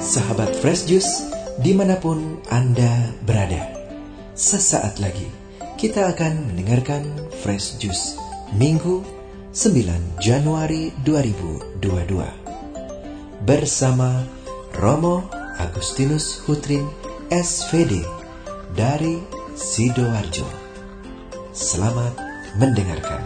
Sahabat Fresh Juice, dimanapun Anda berada, sesaat lagi kita akan mendengarkan Fresh Juice Minggu 9 Januari 2022 bersama Romo Agustinus Hutrin SVD dari Sidoarjo. Selamat mendengarkan.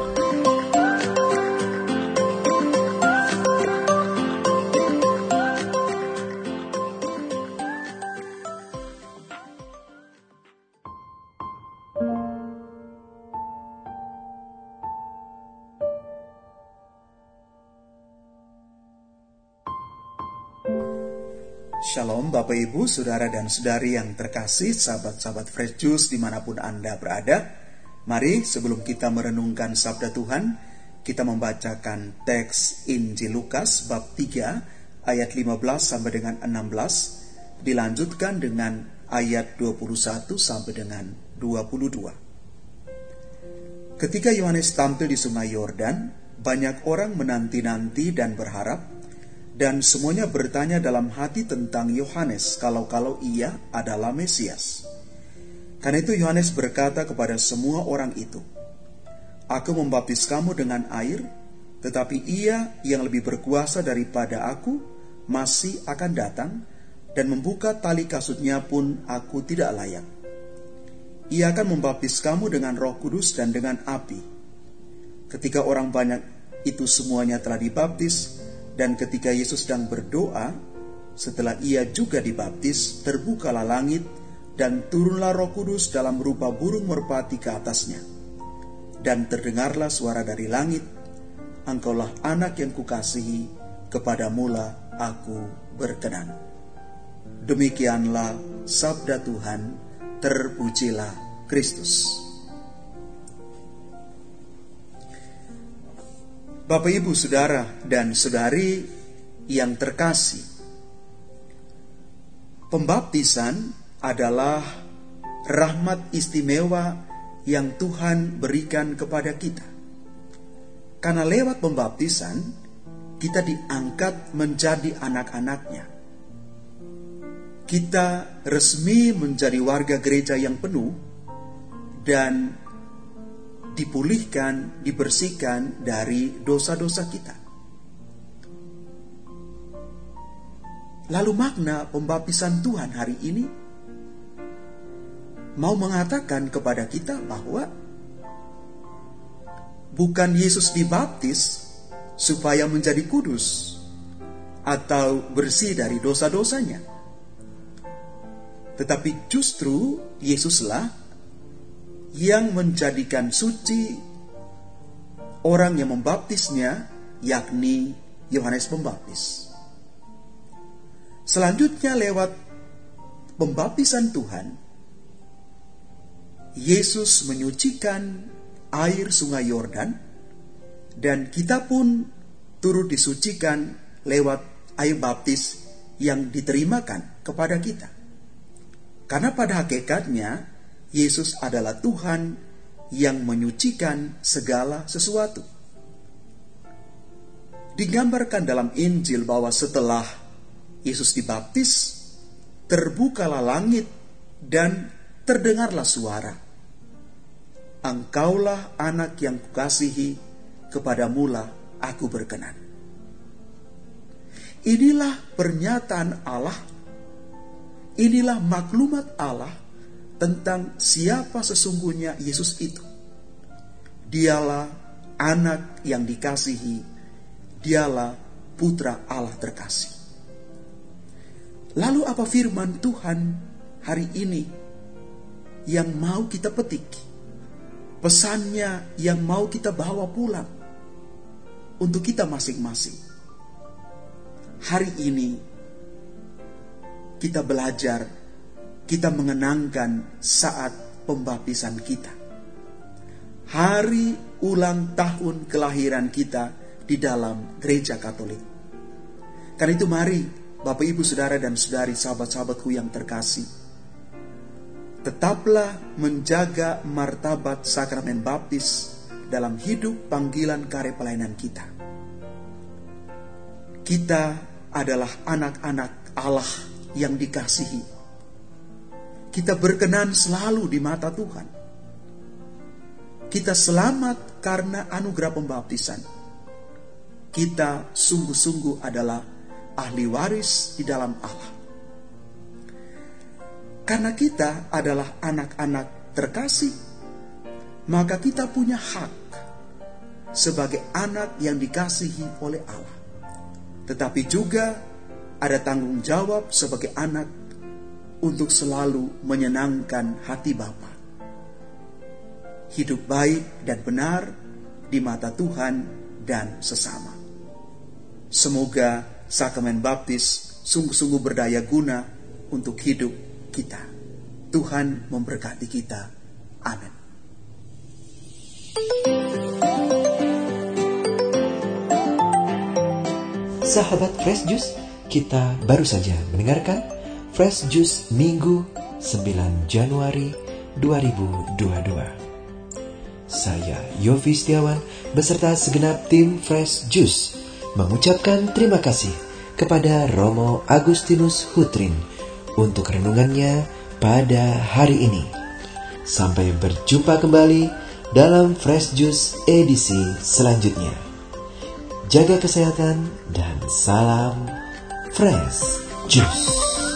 Shalom Bapak Ibu, Saudara dan Saudari yang terkasih, sahabat-sahabat Fresh Juice dimanapun Anda berada. Mari sebelum kita merenungkan Sabda Tuhan, kita membacakan teks Injil Lukas bab 3 ayat 15 sampai dengan 16, dilanjutkan dengan ayat 21 sampai dengan 22. Ketika Yohanes tampil di Sungai Yordan, banyak orang menanti-nanti dan berharap, dan semuanya bertanya dalam hati tentang Yohanes, kalau ia adalah Mesias. Karena itu Yohanes berkata kepada semua orang itu, "Aku membaptis kamu dengan air, tetapi Ia yang lebih berkuasa daripada aku masih akan datang, dan membuka tali kasutnya pun aku tidak layak. Ia akan membaptis kamu dengan Roh Kudus dan dengan api." Ketika orang banyak itu semuanya telah dibaptis, dan ketika Yesus sedang berdoa, setelah ia juga dibaptis, terbukalah langit dan turunlah Roh Kudus dalam rupa burung merpati ke atasnya. Dan terdengarlah suara dari langit, "Engkaulah anak yang kukasihi, kepadamulah aku berkenan." Demikianlah sabda Tuhan, terpujilah Kristus. Bapak, Ibu, Saudara, dan Saudari yang terkasih, pembaptisan adalah rahmat istimewa yang Tuhan berikan kepada kita. Karena lewat pembaptisan, kita diangkat menjadi anak-anaknya. Kita resmi menjadi warga gereja yang penuh dan dipulihkan, dibersihkan dari dosa-dosa kita. Lalu makna pembaptisan Tuhan hari ini mau mengatakan kepada kita bahwa bukan Yesus dibaptis supaya menjadi kudus atau bersih dari dosa-dosanya, tetapi justru Yesuslah yang menjadikan suci orang yang membaptisnya, yakni Yohanes Pembaptis. Selanjutnya lewat pembaptisan Tuhan, Yesus menyucikan air Sungai Yordan, dan kita pun turut disucikan lewat air baptis yang diterimakan kepada kita. Karena pada hakikatnya Yesus adalah Tuhan yang menyucikan segala sesuatu. Digambarkan dalam Injil bahwa setelah Yesus dibaptis, terbukalah langit dan terdengarlah suara, "Engkaulah anak yang kukasihi, kepadamulah aku berkenan." Inilah pernyataan Allah, inilah maklumat Allah tentang siapa sesungguhnya Yesus itu. Dialah anak yang dikasihi, dialah putra Allah terkasih. Lalu apa firman Tuhan hari ini yang mau kita petik? Pesannya yang mau kita bawa pulang untuk kita masing-masing. Hari ini kita belajar, kita mengenangkan saat pembaptisan kita, hari ulang tahun kelahiran kita di dalam gereja Katolik. Karena itu mari Bapak, Ibu, Saudara dan Saudari, sahabat-sahabatku yang terkasih, tetaplah menjaga martabat sakramen baptis dalam hidup panggilan karya pelayanan kita. Kita adalah anak-anak Allah yang dikasihi. Kita berkenan selalu di mata Tuhan. Kita selamat karena anugerah pembaptisan. Kita sungguh-sungguh adalah ahli waris di dalam Allah. Karena kita adalah anak-anak terkasih, maka kita punya hak sebagai anak yang dikasihi oleh Allah. Tetapi juga ada tanggung jawab sebagai anak untuk selalu menyenangkan hati Bapa. Hidup baik dan benar di mata Tuhan dan sesama. Semoga sakramen baptis sungguh-sungguh berdaya guna untuk hidup kita. Tuhan memberkati kita. Amin. Sahabat Fresh Juice, kita baru saja mendengarkan Fresh Juice Minggu 9 Januari 2022. Saya Yofi Setiawan beserta segenap tim Fresh Juice mengucapkan terima kasih kepada Romo Agustinus Hutrin untuk renungannya pada hari ini. Sampai berjumpa kembali dalam Fresh Juice edisi selanjutnya. Jaga kesehatan dan salam Fresh Juice.